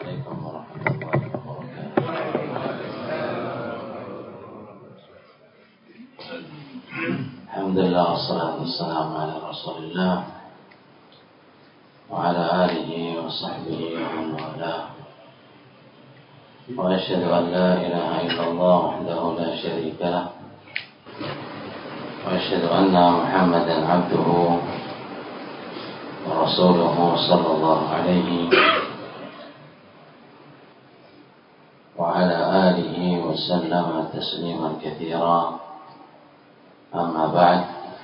عليكم ورحمة الله وبركاته. الحمد لله والصلاة والسلام على رسول الله وعلى آله وصحبه ومن والاه، وأشهد أن لا إله إلا الله وحده لا شريك له، وأشهد أن محمدا عبده ورسوله صلى الله عليه وعلى آله وسلم تسليما كثيرا. أما بعد،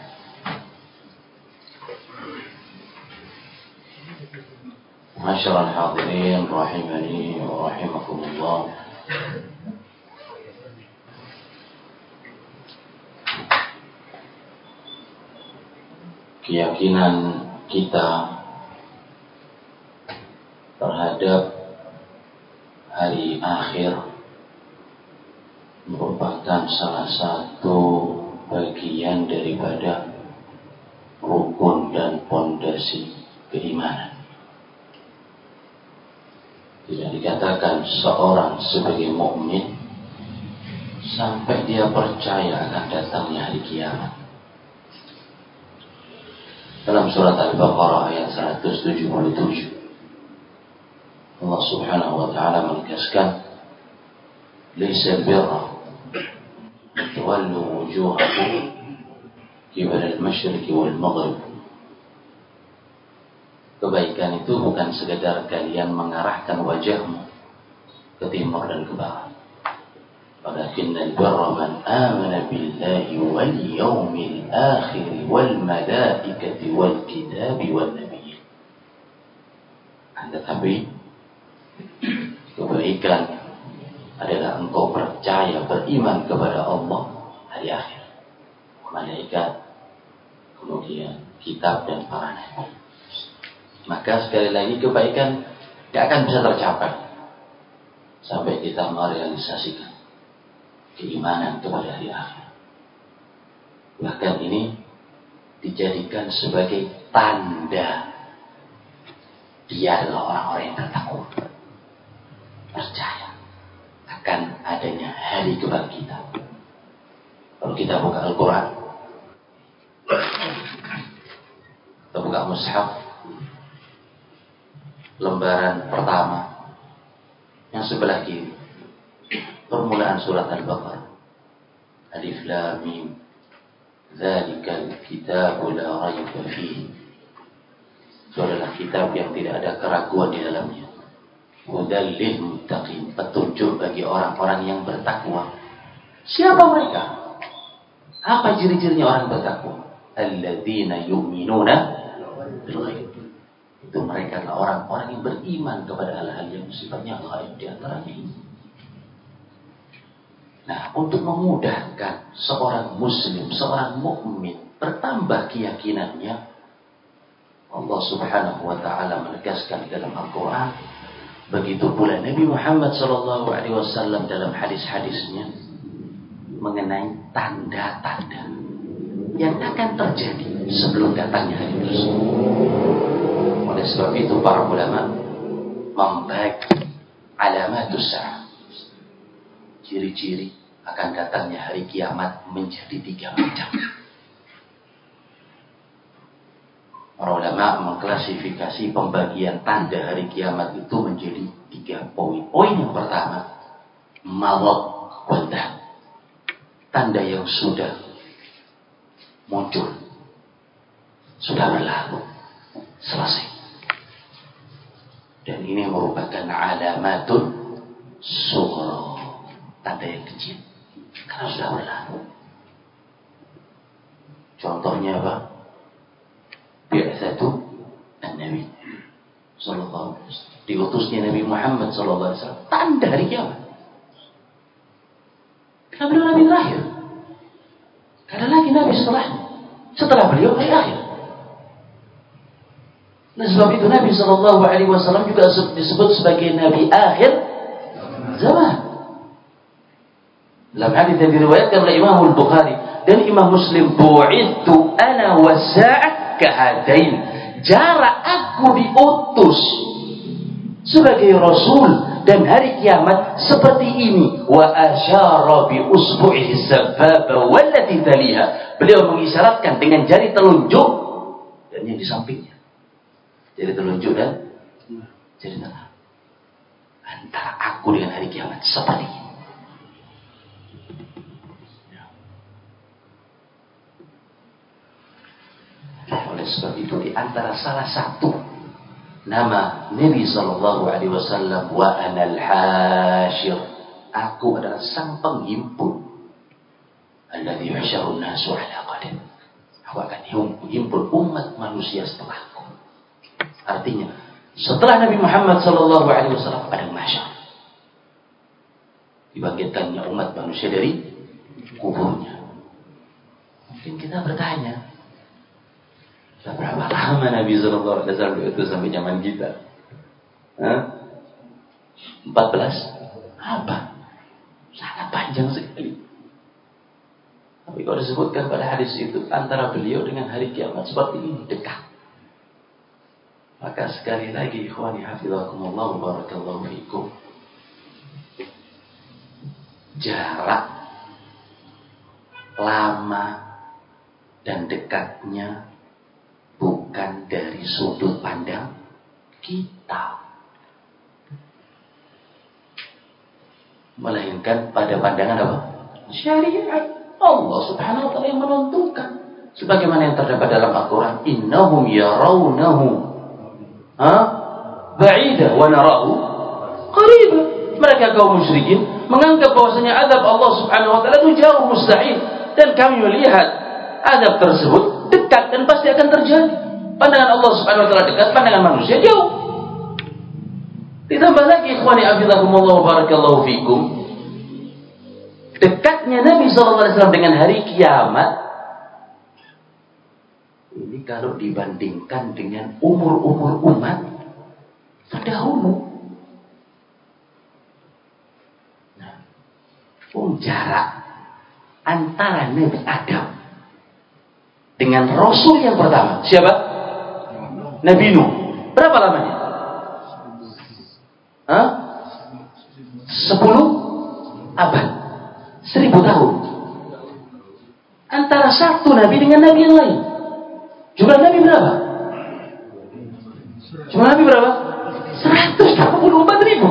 معاشر الحاضرين رحمني ورحمكم الله. Keyakinan kita terhadap hari akhir merupakan salah satu bagian daripada rukun dan pondasi keimanan. Tidak dikatakan seorang sebagai mukmin sampai dia percaya akan datangnya hari kiamat. Dalam surat Al-Baqarah ayat 177, Allah Subhanahu wa taala menegaskan, "Laisa al-birra tuwallu wujuhakum qibala al-masyriq wal maghrib." Kebaikan itu bukan sekedar kalian mengarahkan wajahmu ke timur dan ke barat. Walakinna al-birra man amana billahi wal yawmil akhir wal malaikati wal kitabi wan nabiyyin. Tetapi kebaikan adalah engkau percaya, beriman kepada Allah, hari akhir, malaikat, kemudian kitab dan para nabi. Maka sekali lagi kebaikan tidak akan bisa tercapai sampai kita merealisasikan keimanan kepada hari akhir. Bahkan ini dijadikan sebagai tanda dia adalah orang-orang yang bertakwa, percaya akan adanya hari kebangkitan. Kalau kita buka Al-Quran, kita buka mushaf, lembaran pertama yang sebelah kiri, permulaan surat Al-Baqarah, Alif Lam Mim, Dzalikal kitabu la raiba fihi. Itu adalah kitab yang tidak ada keraguan di dalamnya. Hudal lil muttaqin, petunjuk bagi orang-orang yang bertakwa. Siapa mereka? Apa ciri-cirinya orang bertakwa? Alladzina yu'minuna bil ghaib. Itu mereka adalah orang-orang yang beriman kepada hal-hal yang sifatnya ghaib, di antaranya ini. Nah, untuk memudahkan seorang muslim, seorang mukmin bertambah keyakinannya, Allah Subhanahu wa taala menegaskan dalam Al-Quran, begitu pula Nabi Muhammad sallallahu alaihi wasallam dalam hadis-hadisnya mengenai tanda-tanda yang akan terjadi sebelum datangnya hari tersebut. Oleh sebab itu para ulama membagi alamatus sa'ah, ciri-ciri akan datangnya hari kiamat, menjadi 3 macam. Para ulama mengklasifikasi pembagian tanda hari kiamat itu menjadi 3 poin. Poin yang pertama, maut qadar, tanda yang sudah muncul, sudah berlalu, selesai. Dan ini merupakan alamatun sughra, tanda yang kecil, karena sudah berlalu. Contohnya apa? Bi'atsatu an-Nabi sallallahu alaihi wasallam, diutusnya Nabi Muhammad sallallahu alaihi wasallam, tanda hari kiamat. Karena beliau Nabi terakhir, tidak ada lagi Nabi setelah beliau hari akhir. Nah, sebab itu Nabi sallallahu alaihi wasallam juga disebut sebagai Nabi akhir zaman. Dalam hadis yang diriwayatkan oleh Imam Al-Bukhari dan Imam Muslim, bu'ithu ana wasa'ah kahadain, jarak aku diutus sebagai Rasul, dan hari kiamat seperti ini. Wa asyara bi usbu'ihi sababa wallati taliha. Beliau mengisyaratkan dengan jari telunjuk dan yang di sampingnya. Jari telunjuk dan jari tengah. Antara aku dengan hari kiamat seperti ini. Oleh sebab itu, di antara salah satu nama Nabi sallallahu alaihi wasallam, wa anal hasyir, aku adalah sang penghimpun. Alladzi yuhsyarun nasu ala qadam. Aku akan menghimpun umat manusia setelahku. Artinya, setelah Nabi Muhammad sallallahu alaihi wasallam pada mahsyar, dibangkitkannya umat manusia dari kuburnya. Mungkin kita bertanya, berapa lama Nabi sallallahu alaihi wasallam itu sampai zaman kita? 14 abad. Sangat panjang sekali. Tapi kalau disebutkan pada hadis itu, antara beliau dengan hari kiamat seperti ini, dekat. Maka sekali lagi, ikhwani hafizakumullah wa barakallahu fikum, jarak lama dan dekatnya bukan dari sudut pandang kita, melainkan pada pandangan apa? Syariat. Allah subhanahu wa ta'ala yang menentukan. Sebagaimana yang terdapat dalam Al-Quran, innahum yarawnahu ba'ida wa narahu qariba. Mereka kaum musyrikin menganggap bahwasanya azab Allah subhanahu wa ta'ala itu jauh, mustahil, dan kami melihat azab tersebut dekat dan pasti akan terjadi. Pandangan Allah subhanahu wa ta'ala dekat, pandangan manusia jauh. Ditambah lagi, ikhwani afidakumullah wa barakallahu fikum, dekatnya Nabi SAW dengan hari kiamat ini kalau dibandingkan dengan umur-umur umat terdahulu. Nah, jarak antara Nabi Adam dengan Rasul yang pertama, siapa? Nabi Nuh. Berapa lamanya? 10 abad. 1000 tahun. Antara satu Nabi dengan Nabi yang lain. Jumlah Nabi berapa? Jumlah Nabi berapa? 124.000.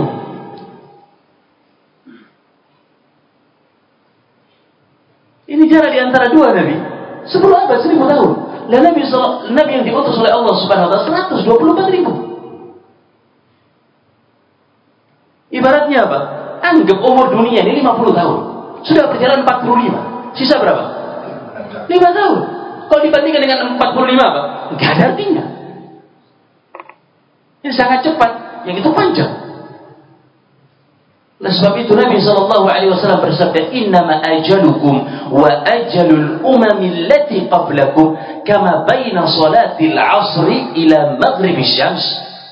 Ini jarak di antara dua Nabi. 10 abad, 1000 tahun. Dan Nabi yang diutus oleh Allah subhanahu wa ta'ala 124.000. Ibaratnya apa? Anggap umur dunia ini 50 tahun. Sudah berjalan 45. Sisa berapa? 5 tahun. Kalau dibandingkan dengan 45 apa? Enggak ada artinya. Ini sangat cepat. Yang itu panjang. Oleh sebab itu Nabi SAW bersabda, innama ajalukum wa ajalul umami allati qablakum kama baina salatil asri ila maghribis syams.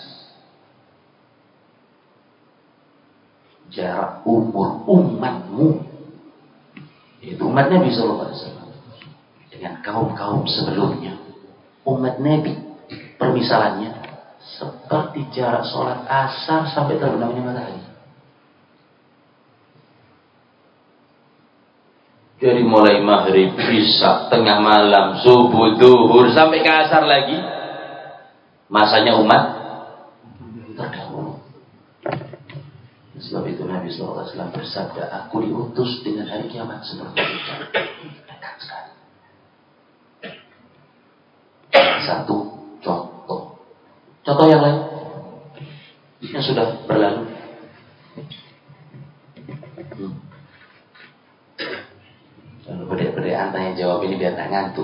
Jarak umur umatmu, yaitu umat Nabi SAW, dengan kaum-kaum sebelumnya, umat Nabi, permisalannya seperti jarak sholat asar sampai terbenamnya matahari. Jadi mulai maghrib, isya, tengah malam, subuh, zuhur, sampai ke asar lagi, masanya umat terdahulu. Sebab itu Nabi SAW bersabda, aku diutus dengan hari kiamat seperti itu. Dekat sekali. Satu contoh. Contoh yang lain yang sudah berlalu. Lalu bedek-bedekan tanya jawab ini biar tak ngantuk.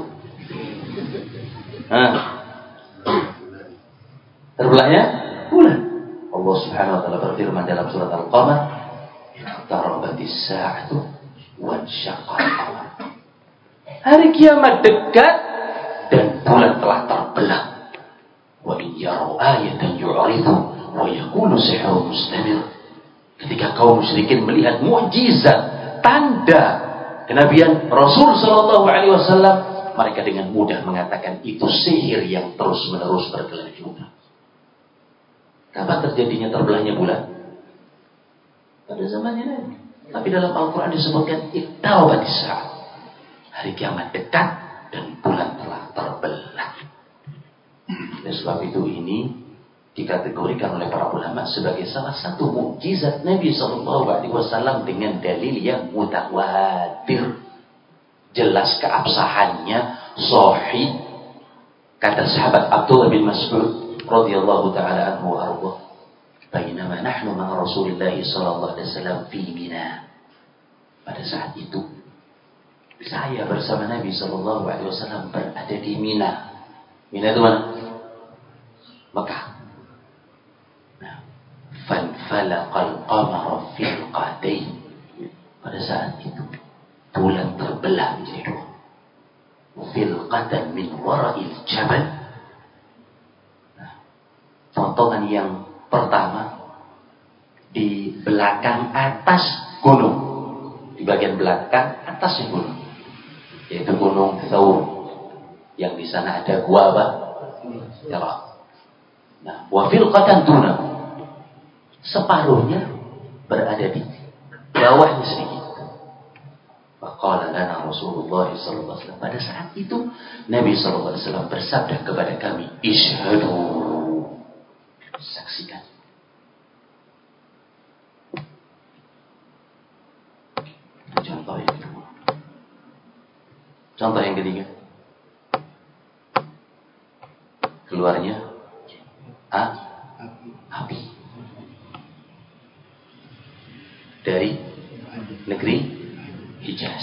Terbelahnya bulan. Allah subhanahu wa ta'ala berfirman dalam surat Al-Qamar, iqtarabatis sa'atu wa syaqqal qamar. Hari kiamat dekat dan bulan telah terbelah. Wa in yaraw ayatan yu'ridu wa yaqulu sihrun mustamir. Ketika kaum musyrikin melihat mukjizat, tanda kenabian Rasul sallallahu alaihi wasallam, mereka dengan mudah mengatakan itu sihir yang terus-menerus berkelanjutan. Kapan terjadinya terbelahnya bulan? Pada zamannya Nabi. Tapi dalam Al-Quran disebutkan iqtarabatis saah. Hari kiamat dekat dan bulan telah terbelah. Oleh sebab itu ini dikategorikan oleh para ulama sebagai salah satu mukjizat Nabi SAW dengan dalil yang mutawatir. Jelas keabsahannya, sahih. Kata sahabat Abdullah bin Mas'ud radhiyallahu taala anhu wa ardhah, "Bainama nahnu ma'a Rasulillah sallallahu alaihi wasallam fi Mina." Pada saat itu saya bersama Nabi sallallahu alaihi wasallam berada di Mina. Mina itu mana? Mekah. Nah, fanfalaqal qamara fil qadain. Pada saat itu bulan terbelah menjadi dua. Filqatan min wara'il jabal. Nah, potongan yang pertama di belakang atas gunung, di bagian belakang atasnya gunung, yaitu Gunung Thawr, yang di sana ada gua apa? Hira. Nah, wa filqatan duna, separuhnya berada di bawahnya sedikit. Faqala lana Rasulullah sallallahu alaihi wasallam. Pada saat itu Nabi sallallahu alaihi wasallam bersabda kepada kami, "Ishhadu." Saksikan. Contoh yang kedua. Contoh yang ketiga. Keluarnya api dari negeri Hijaz.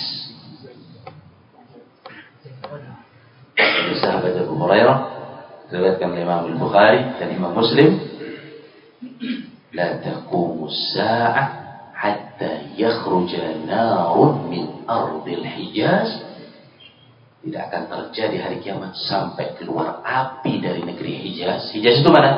Sahabat Abu Hurairah diriwayatkan oleh Imam Al-Bukhari dan Imam Muslim, "La taqumu as-sa'ah hatta yakhruja narun min ardil Hijaz." Tidak akan terjadi hari kiamat sampai keluar api dari negeri Hijaz. Hijaz itu mana?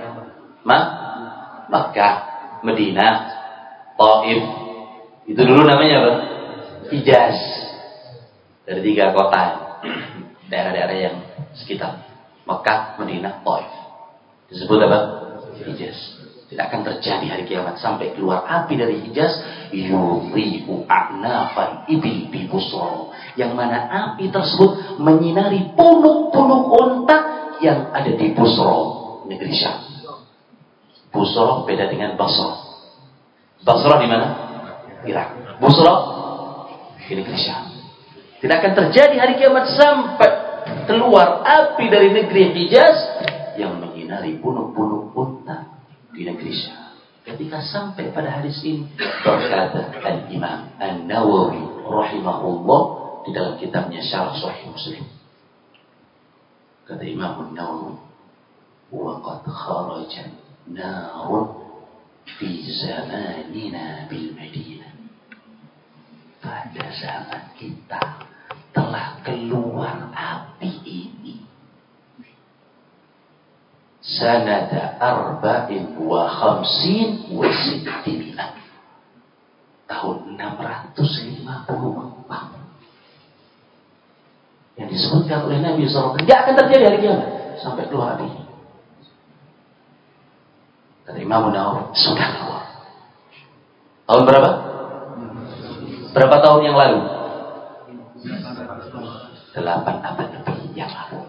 Makkah, Madinah, Taif. Itu dulu namanya apa? Hijaz. Dari 3 kota, daerah-daerah yang sekitar Mekah, Madinah, Taif. Disebut apa? Hijaz. Tidak akan terjadi hari kiamat sampai keluar api dari Hijaz. Yudhi'u a'nafan ibil bi Busra, yang mana api tersebut menyinari punuk-punuk unta yang ada di Busra, negeri Syam. Busra beda dengan Basra. Basra di mana? Irak. Busra di negeri Syam. Tidak akan terjadi hari kiamat sampai keluar api dari negeri Hijaz yang menyinari punuk-punuk unta di negeri Syam. Ketika sampai pada hadis ini, berkata Al-Imam An-Nawawi rahimahullah di dalam kitabnya Syarah Sahih Muslim. Kata Imam An-Nawawi, "Wa qad kharaja narun fi zamanina bil Madinah." Pada zaman kita telah keluar api ini. Sanada 54 wa 600. Tahun 654. Yang disebutkan oleh Nabi SAW, tidak akan terjadi hari kiamat sampai keluar api. Kata Imam Nawawi, sudah keluar. Tahun berapa? Berapa tahun yang lalu? 8 abad lebih yang lalu.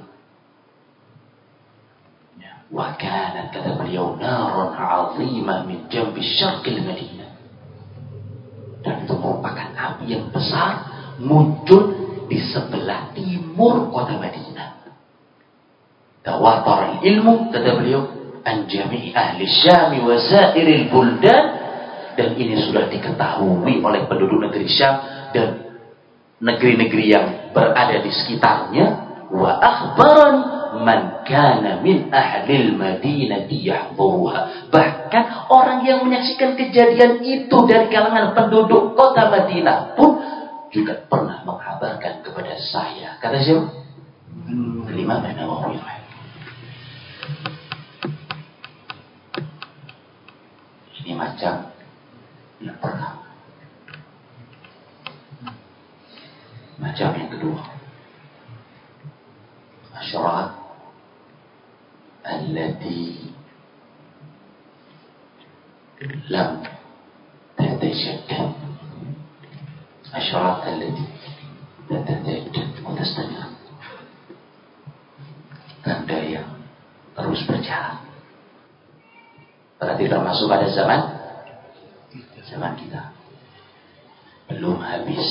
Wa kanat, kata beliau, narun 'azimah min jambi syarqil Madinah. Dan itu merupakan api yang besar muncul di sebelah timur kota Madinah. Tawatar ilmu, kata beliau, an jami'i ahli Syam wa sairil buldan, dan ini sudah diketahui oleh penduduk negeri Syam dan negeri-negeri yang berada di sekitarnya. Wa akhbarani man kana min ahlil Madinati yahdhuruha. Bahkan orang yang menyaksikan kejadian itu dari kalangan penduduk kota Madinah pun juga pernah menghabarkan kepada saya. Kata siapa? Imam An-Nawawi. Ini macam yang pertama. Macam yang kedua, asy'arat allati lam tatajaddad. Asyarat allati tatajaddad wa tastamir. Tanda yang terus berjalan. Berarti termasuk pada zaman kita. Belum habis.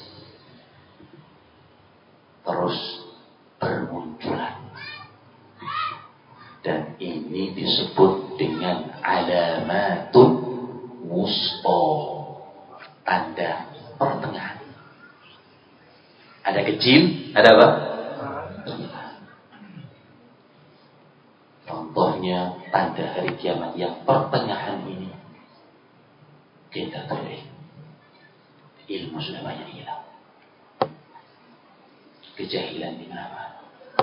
Terus bermunculan. Dan ini disebut dengan alamatun wusta, tanda pertengahan. Ada kecil, ada apa? Contohnya tanda hari kiamat yang pertengahan ini kita tulis. Ilmu sudah banyak hilang. Kejahilan di mana-mana.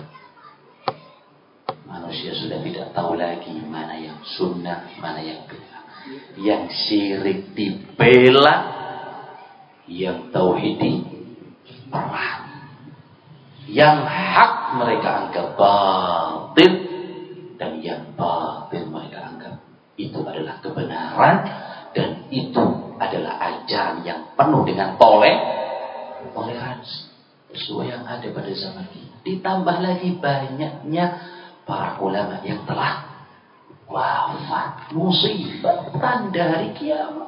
Manusia sudah tidak tahu lagi mana yang sunnah, mana yang bid'ah. Yang syirik dibela, yang tauhid diperang. Yang hak mereka anggap batil, dan yang batil mereka anggap itu adalah kebenaran, dan itu adalah ajaran yang penuh dengan toleransi sesuai yang ada pada zaman ini. Ditambah lagi banyaknya para ulama yang telah wafat. Musibah tanda hari kiamat.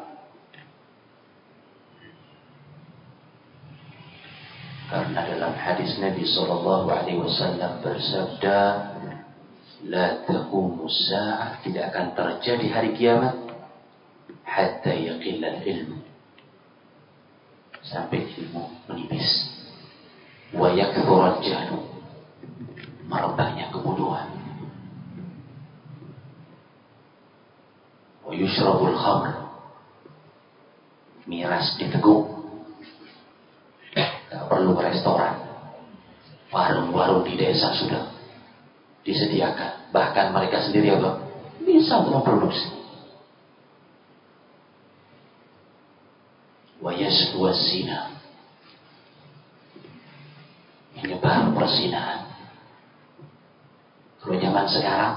Karena dalam hadis Nabi SAW bersabda, la taqumu sa'ah, tidak akan terjadi hari kiamat hatta yaqilla ilmu, sampai ilmu menipis, wa yakthura al-jahlu, merebaknya kebodohan, wa yushrabul khamr, miras diteguk, tak perlu restoran, warung-warung di desa sudah disediakan, bahkan mereka sendiri apa? Bisa untuk memproduksi. Wa yasdu zina, menyebar perzinahan. Kalau zaman sekarang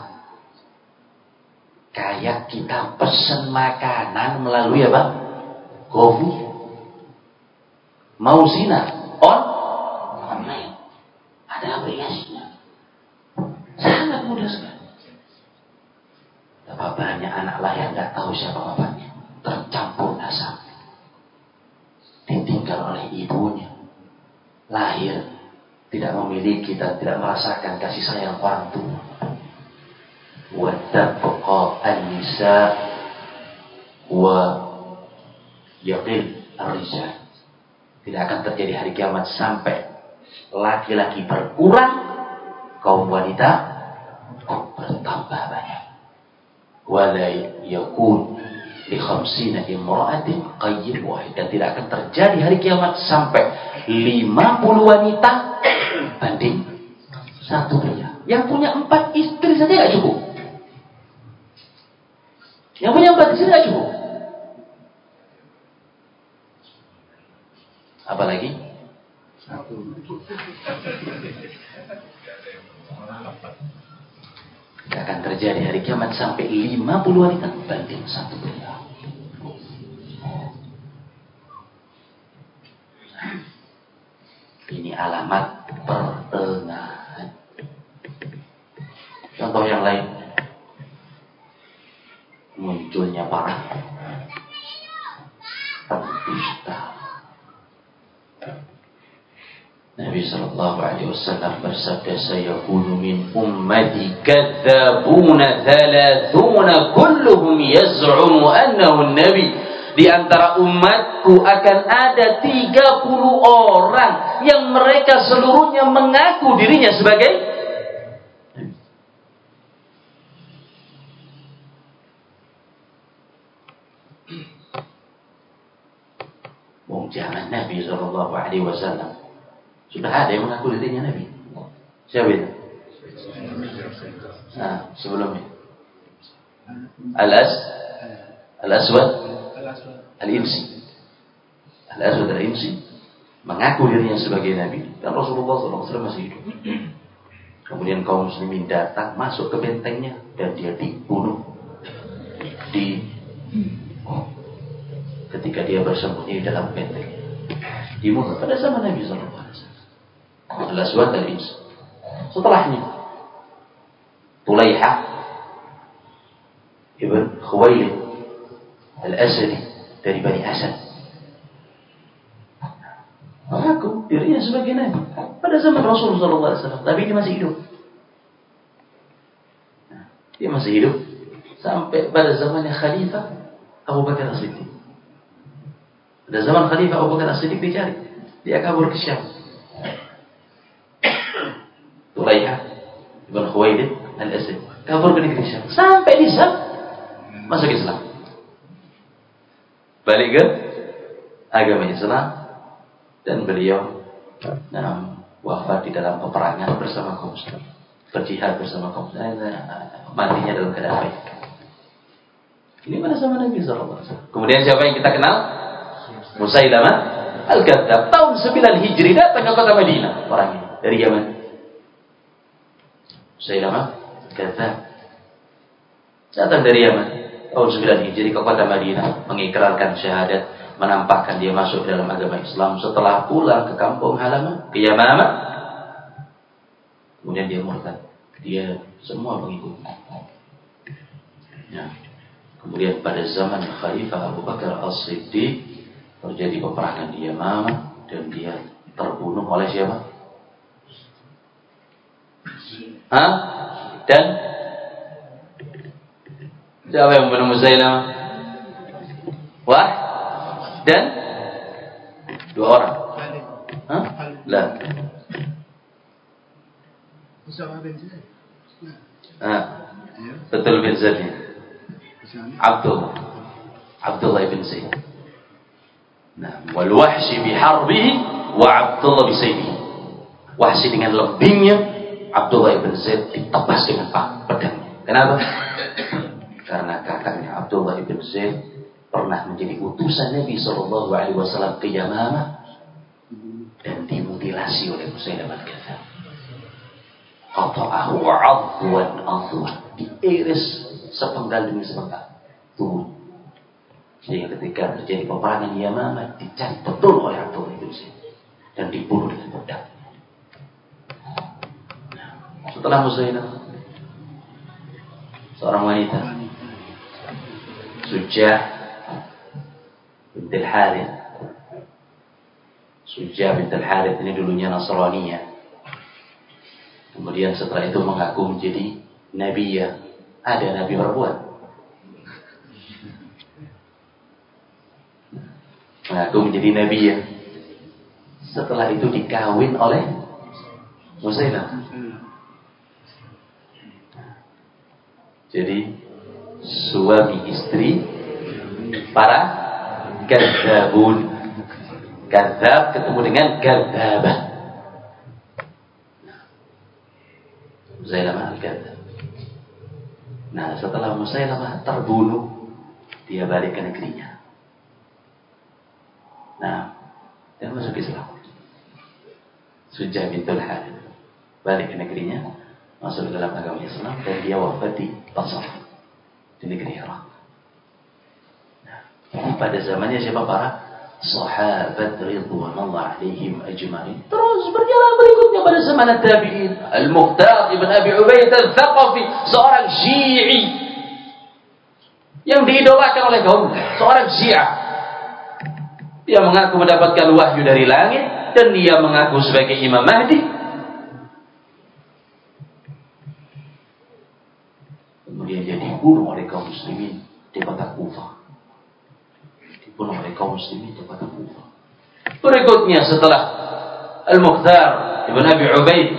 kayak kita pesen makanan melalui apa? GoFood. Mau zina online, ada aplikasinya, sangat mudah sekali. Betapa banyak anak lahir tidak tahu siapa bapaknya, tercampur nasab, ditinggal oleh ibunya, lahir tidak memiliki dan tidak merasakan kasih sayang orang tua. Wa tabqa an-nisa wa yaqil ar-rijal. Tidak akan terjadi hari kiamat sampai laki-laki berkurang, kaum wanita bertambah banyak. Wala yakun li 50 imra'atin qayyim wahid, dan tidak akan terjadi hari kiamat sampai 50 wanita banding satu pria. Yang punya 4 istri saja tidak cukup. Yang punya 4 istri tidak cukup. Apalagi satu. Tidak akan terjadi hari kiamat sampai 50 wanita banding satu pria. Ini alamat pertengahan. Contoh yang lain, munculnya para pendusta. Nabi SAW bersabda, sayakunu min ummati kadzabuna 30 kulluhum yaz'umu annahu nabi. Di antara umatku akan ada 30 orang yang mereka seluruhnya mengaku dirinya sebagai jangan Nabi SAW. Sudah ada yang mengaku dirinya Nabi. Siapa itu? Sebelumnya Al-Aswad Al-Insi. Al-Aswad Al-Insi mengaku dirinya sebagai Nabi, dan Rasulullah SAW masih hidup. Kemudian kaum muslimin datang masuk ke bentengnya dan dia dibunuh, Ketika dia bersembunyi dalam benteng di Murrah pada zaman Nabi sallallahu alaihi wasallam. Al-Aswad al-Ins. Setelahnya Tulaiha ibn Khuwailid al-Asadi dari Bani Asad mengaku dirinya sebagai Nabi pada zaman Rasul sallallahu alaihi wasallam, tapi dia masih hidup. Dia masih hidup sampai pada zamannya Khalifah Abu Bakar As-Siddiq. Pada zaman Khalifah Abu Bakar As-Siddiq dicari, dia kabur ke Syam. Tulaiha ibn Khuwailid al-Asadi kabur ke negeri Syam, sampai di Syam masuk Islam, balik ke agama Islam, dan beliau wafat di dalam peperangan bersama kaum muslim, berjihad bersama kaum muslim, matinya dalam keadaan baik. Ini pada zaman Nabi sallallahu alaihi wasallam. Kemudian siapa yang kita kenal? Musailamah Al-Kadzdzab. Tahun 9 Hijri datang ke kota Madinah orang ini dari Yaman. Musailamah Al-Kadzdzab datang dari Yaman tahun 9 Hijri ke kota Madinah, mengikrarkan syahadat, menampakkan dia masuk dalam agama Islam. Setelah pulang ke kampung halaman, ke Yamamah, kemudian dia murtad. Dia semua pengikutnya. Ya. Kemudian pada zaman Khalifah Abu Bakar As-Siddiq terjadi peperangan di Yamamah dan dia terbunuh oleh siapa? Dan siapa yang membunuh Musailamah? Dan 2 orang. Lah. Betul bin Zaid. Abdullah bin Zaid. Nah, wal Wahsy bi harbihi wa Abdullah bi sayfihi. Wahsy dengan lembingnya, Abdullah bin Zaid ditebas dengan pedangnya. Kenapa? Karena kakaknya Abdullah bin Zaid pernah menjadi utusan Nabi sallallahu alaihi wasallam ke Yamamah dan dimutilasi oleh Musailamah Al-Kadzdzab. Qata'ahu 'adwan, diiris sepenggal demi sepenggal tubuh. Sehingga ketika terjadi peperangan Yamamah dicari betul oleh Abdullah bin Zaid dan dibunuh dengan pedang. Setelah Musailamah, seorang wanita Sujah bintul Harith. Sujah bintul Harith ini dulunya Nasraniyah. Kemudian setelah itu mengaku menjadi nabiyah. Ada nabi perempuan. Mengaku menjadi nabiyah. Setelah itu dikawin oleh Musailamah. Jadi suami istri para kadzabun. Kadzab ketemu dengan kadzabah. Musailamah Al-Kadzdzab. Nah, setelah Musailamah terbunuh, dia balik ke negerinya. Nah, dan masuk Islam. Sujah bintul Harith balik ke negerinya, masuk dalam agama Islam, dan dia wafat di Basrah, di negeri Irak. Nah, ini pada zamannya siapa? Para sahabat ridwanullah alaihim ajma'in. Terus berjalan berikutnya pada zaman tabi'in. Al-Mukhtar ibn Abi Ubaid al-Thaqafi, seorang Syi'i yang diidolakan oleh kaum, seorang Syiah. Dia mengaku mendapatkan wahyu dari langit dan dia mengaku sebagai Imam Mahdi. Kemudian dia dibunuh oleh kaum muslimin di kota Kufah. Dibunuh oleh kaum muslimin di kota Kufah. Berikutnya setelah Al-Mukhtar ibn Abi Ubaid,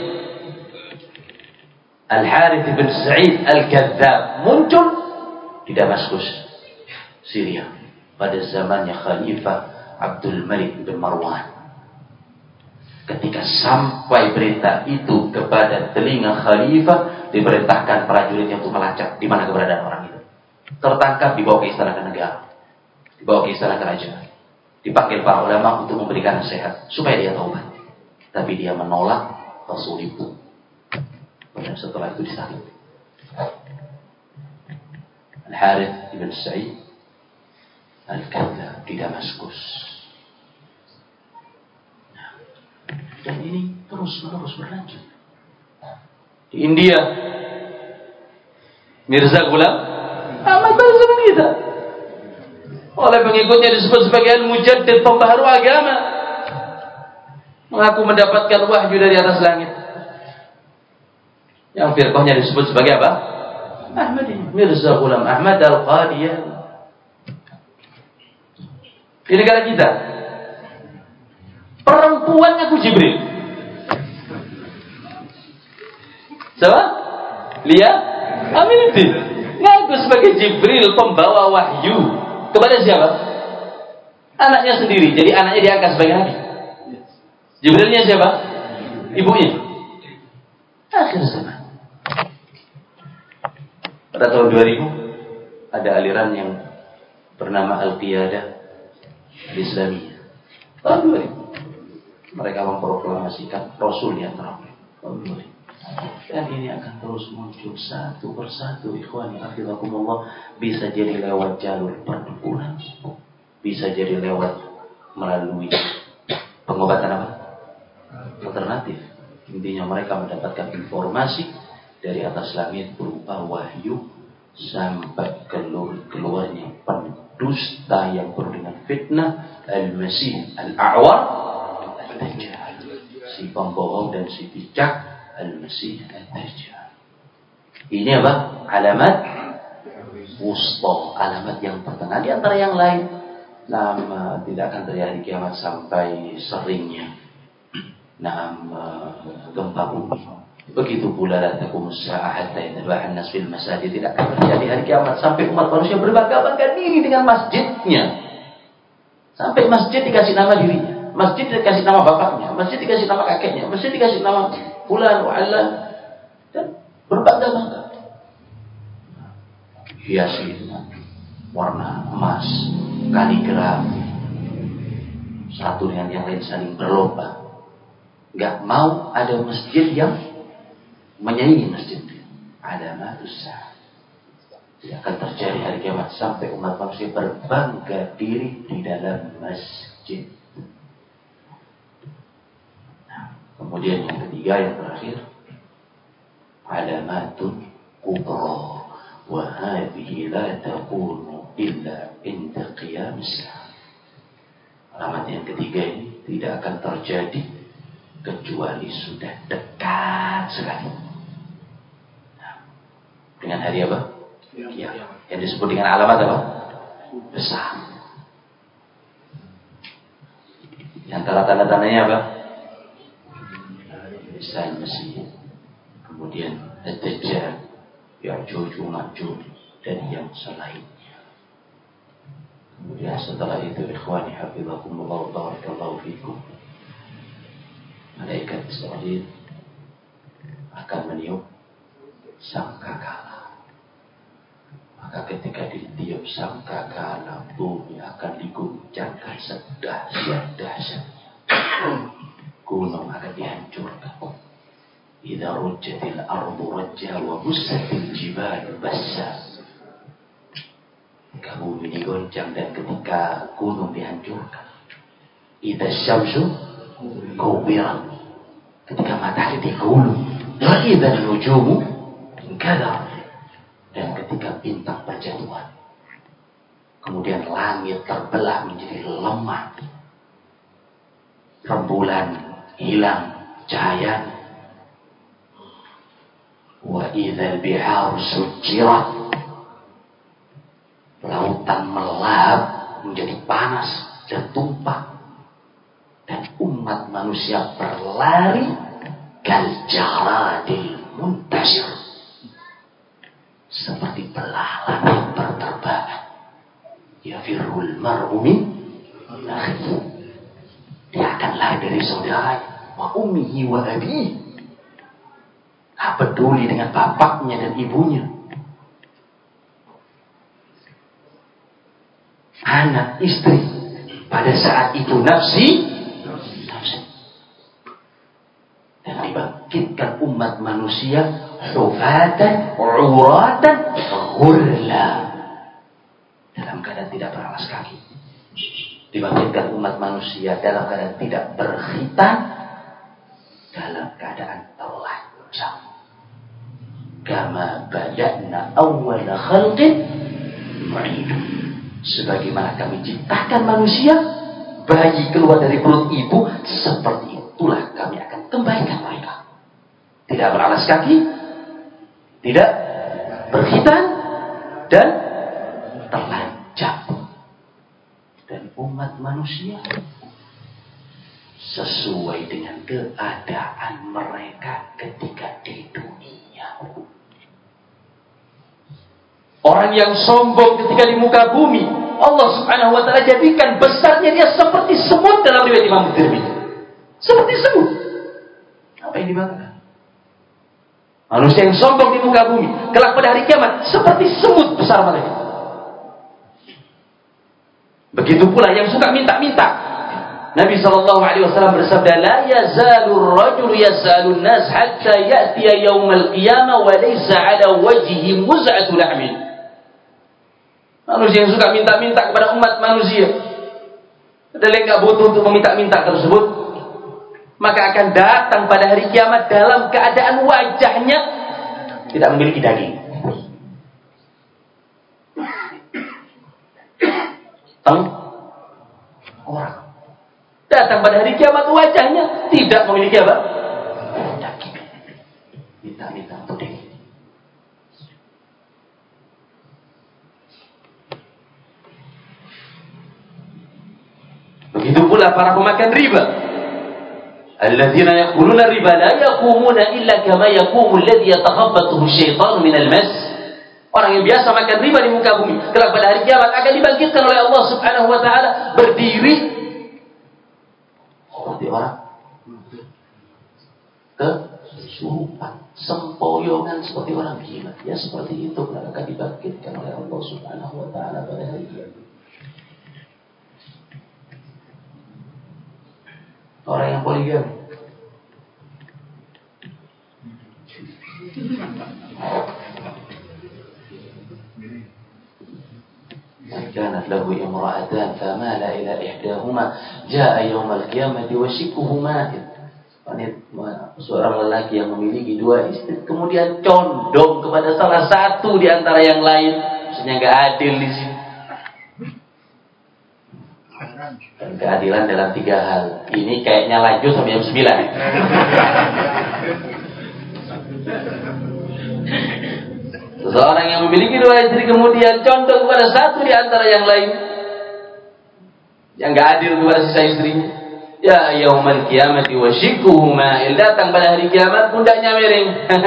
Al-Harith ibn Sa'id Al-Kadzdzab muncul di Damaskus, Syria, pada zamannya Khalifah Abdul Malik bin Marwan. Ketika sampai berita itu kepada telinga Khalifah, diperintahkan prajuritnya untuk melacak di mana keberadaan orang itu. Tertangkap, dibawa ke istana negara, dibawa ke istana kerajaan, dipanggil para ulama untuk memberikan nasihat supaya dia taubat. Tapi dia menolak, tersulibu. Dan setelah itu disalib. Al-Harith ibn Sa'id Al-Kadzab di Damaskus. Nah, dan ini terus-menerus berlanjut. Di India, Mirza Ghulam Ahmad pada zaman kita oleh pengikutnya disebut sebagai al-mujaddid, pembaharu agama, mengaku mendapatkan wahyu dari atas langit. Yang firqahnya disebut sebagai apa? Ahmadi. Mirza Ghulam Ahmad Al-Qadiani. Di negara kita, perempuan ngaku Jibril. Siapa? Lia Aminuddin ngaku sebagai Jibril, pembawa wahyu kepada siapa? Anaknya sendiri. Jadi anaknya diangkat sebagai nabi. Jibrilnya siapa? Ibunya. Akhir zaman. Pada tahun 2000 ada aliran yang bernama Al-Qiyadah Al-Islamiyah. Tahun 2000 mereka memproklamasikan Rasul yang terakhir. Tahun 2000. Dan ini akan terus muncul satu persatu, ikhwani hafizakumullah. Bisa jadi lewat jalur perdukunan, bisa jadi lewat melalui pengobatan apa? Alternatif. Intinya mereka mendapatkan informasi dari atas langit berupa wahyu sampai keluarnya pendusta yang penuh dengan fitnah, al-Masih al-A'war, al-Dajjal, si pembohong dan si bijak, al-Masih al-Dajjal. Ini apa? Alamat wusta, alamat yang pertengahan di antara yang lain. Nama tidak akan terjadi kiamat sampai seringnya gempa bumi. Begitu pula la taqumus saa'ah hatta yatba'an nas fil masajid. Tidak akan terjadi hari kiamat sampai umat manusia berbangga-bangga diri dengan masjidnya. Sampai masjid dikasih nama dirinya, masjid dikasih nama bapaknya, masjid dikasih nama kakeknya, masjid dikasih nama fulan wa allan, dan berbangga-bangga. Hiasi dengan warna emas, kaligrafi, satu dengan yang lain saling berlomba. Gak mau ada masjid yang menyaingi masjid. Alamatus saa'ah. Tidak akan terjadi hari kiamat sampai umat manusia berbangga diri di dalam masjid. Nah, kemudian yang ketiga, yang terakhir, alamatun kubra, wa hadhihi la takunu illa inda qiyamis saa'ah. Alamat yang ketiga ini tidak akan terjadi kecuali sudah dekat sekali. Nah, dengan hari apa? Ya, yang disebut dengan alamat apa? Besar. Di antara tanda-tandanya apa? Isa al-Masih, kemudian Ad-Dajjal, Ya'juj wa Ma'juj, dan yang selainnya. Kemudian setelah itu, ikhwani hafizakumullah wa barakallahu fikum, malaikat Israel akan meniup sangkakala. Maka ketika ditiup sangkakala, bumi akan diguncangkan sedahsyat-dahsyatnya. Gunung akan dihancurkan. Idza rujjatil ardu rajja wa bussatil jibalu bassa. Ketika bumi digoncang dan ketika gunung dihancurkan. Idza syamsu kuwirat. Ketika matahari digulung. Wa idza nujumu inkadarat. Dan ketika bintang berjatuhan, kemudian langit terbelah menjadi lemah, rembulan hilang cahayanya. Wa idzal biharu sujirat, lautan melahap menjadi panas dan tumpah, dan umat manusia berlari kal jaradil muntashir, seperti belalang yang berterbangan. Yafirul mar'u min akhihi, dia akan lari dari saudaranya. Wa ummihi wa abihi, tak peduli dengan bapaknya dan ibunya. Anak, istri, pada saat itu nafsi. Dan dibangkitkan umat manusia hufatan, uratan, ghurla, dalam keadaan tidak beralas kaki. Dibangkitkan umat manusia dalam keadaan tidak berkhitan, dalam keadaan telanjang. Kama bada'na awwala khalqin nu'idu. Sebagaimana kami ciptakan manusia, bayi keluar dari perut ibu, seperti itulah kami akan kembalikan mereka. Tidak beralas kaki, tidak berkhitan, dan telanjang. Dan umat manusia sesuai dengan keadaan mereka ketika di dunia. Orang yang sombong ketika di muka bumi, Allah Subhanahu wa taala jadikan besarnya dia seperti semut dalam riwayat Imam Tirmidzi. Seperti semut. Apa yang dibanggakan? Manusia yang sombong di muka bumi, kelak pada hari kiamat seperti semut besar mereka. Begitu pula yang suka minta-minta. Nabi SAW bersabda, la yazalur rajul yasalun nas hatta ya'tiya yaumal qiyamah wa laysa ala wajhi muz'atu lahmin. Manusia yang suka minta-minta kepada umat manusia, padahal yang gak butuh untuk meminta-minta tersebut, maka akan datang pada hari kiamat dalam keadaan wajahnya tidak memiliki daging. Orang datang pada hari kiamat wajahnya tidak memiliki apa? Daging. Minta-minta untuk daging. Begitu pula para pemakan riba. Alladzina yaquluna riba la yaqumuna illa kama yaqumu alladhi yatakhabbathu asy-syaitanu minal mas. Orang yang biasa makan riba di muka bumi, kelak pada hari kiamat akan dibangkitkan oleh Allah Subhanahu wa taala berdiri seperti orang kesurupan, sempoyongan seperti orang gila. Ya seperti itu akan dibangkitkan oleh Allah Subhanahu wa taala pada hari kiamat. Orang yang poligami, كانت له امرأتان فمال إلى إحداهما جاء يوم القيامة وشقه مائل. Seorang lelaki yang memiliki dua istri kemudian condong kepada salah satu di antara yang lain, maksudnya nggak adil di sini. Dan keadilan dalam 3 hal. Ini kayaknya lanjut sampai jam 9. Seseorang yang memiliki 2 istri kemudian condong kepada satu di antara yang lain, yang gak adil kepada sisa istrinya. Ya yaumal qiyamati wa shiqquhu ma'il. Datang pada hari kiamat pundaknya miring.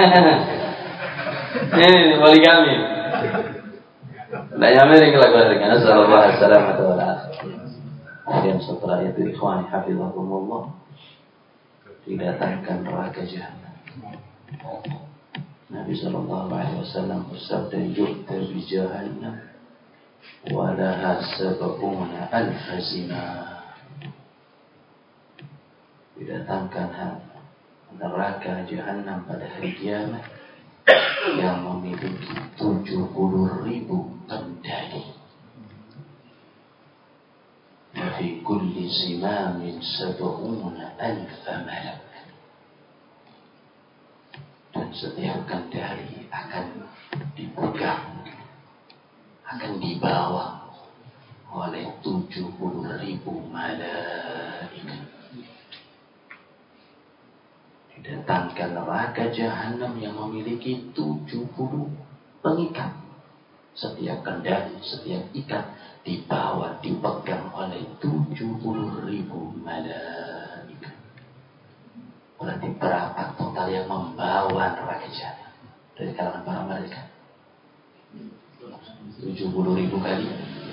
Poligami. Pundaknya miring kelak pada hari kiamat. Sallallahu alaihi wasallam. Kemudian setelah itu ikhwan hafizahumullah didatangkan neraka jahanam. Nabi SAW bersabda, "Yu'ta bi jahannam wa laha 70,000 zina." Didatangkan neraka jahanam pada hari kiamat yang memiliki 70.000 pendaki. Wa fi kulli simamin 70,000 malak. Dan setiap kendali akan dipegang, akan dibawa oleh 70.000 malaikat. Didatangkan neraka jahanam yang memiliki 70 pengikat. Setiap kendali, setiap ikat dibawa, dipegang oleh 70.000 malaikat. Berarti berapa total yang membawa neraka jahanam dari kalangan para malaikat? 70.000 kali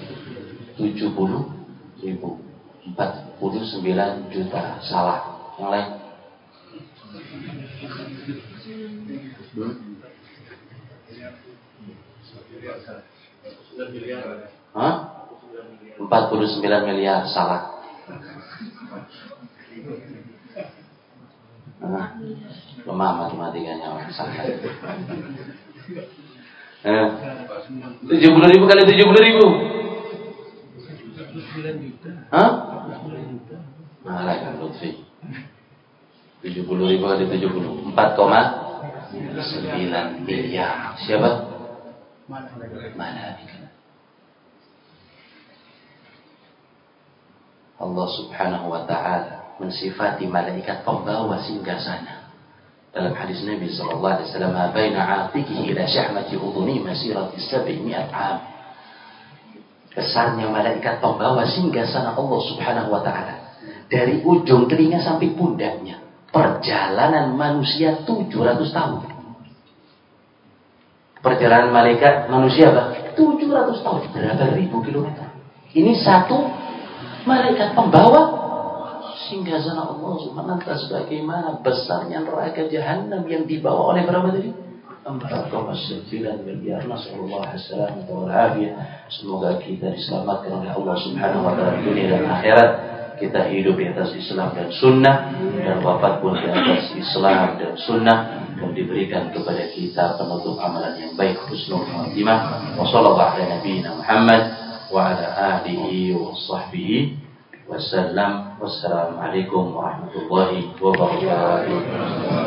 70.000, 49 juta. Salah. Yang lain? Hah? 49 miliar. Salah. Lemah matematikanya orang salah. 70.000 kali 70.000 49 juta. Hah? 49 juta. Malah kan Lutfi. 70.000 kali 70. 4,9 miliar. Siapa? Malaikat. Allah Subhanahu wa taala mensifati malaikat pembawa singgasana. Dalam hadis Nabi sallallahu alaihi wasallam, "Baina 'atiqihi ila syahmati udhuni masirati 700 'am." Besarnya malaikat pembawa singgasana Allah Subhanahu wa taala. Dari ujung telinga sampai pundaknya. Perjalanan manusia 700 tahun. Perjalanan malaikat manusia apa? 700 tahun. Berapa ribu kilometer. Ini satu malaikat pembawa singgasana Allah Subhanahu wa taala. Sebagaimana besarnya neraka Jahannam yang dibawa oleh berapa tadi? 4,9 miliar. Nasallallahu alaihi wasallam. Semoga kita diselamatkan oleh Allah Subhanahu wa taala dunia dan akhirat. Kita hidup di atas Islam dan Sunnah, dan wafat pun di atas Islam dan Sunnah, dan diberikan kepada kita penutup amalan yang baik, husnul khatimah. Wa sallallahu ala nabiyyina Muhammad wa ala alihi wa sahbihi wasallam. Wassalamualaikum warahmatullahi wabarakatuh.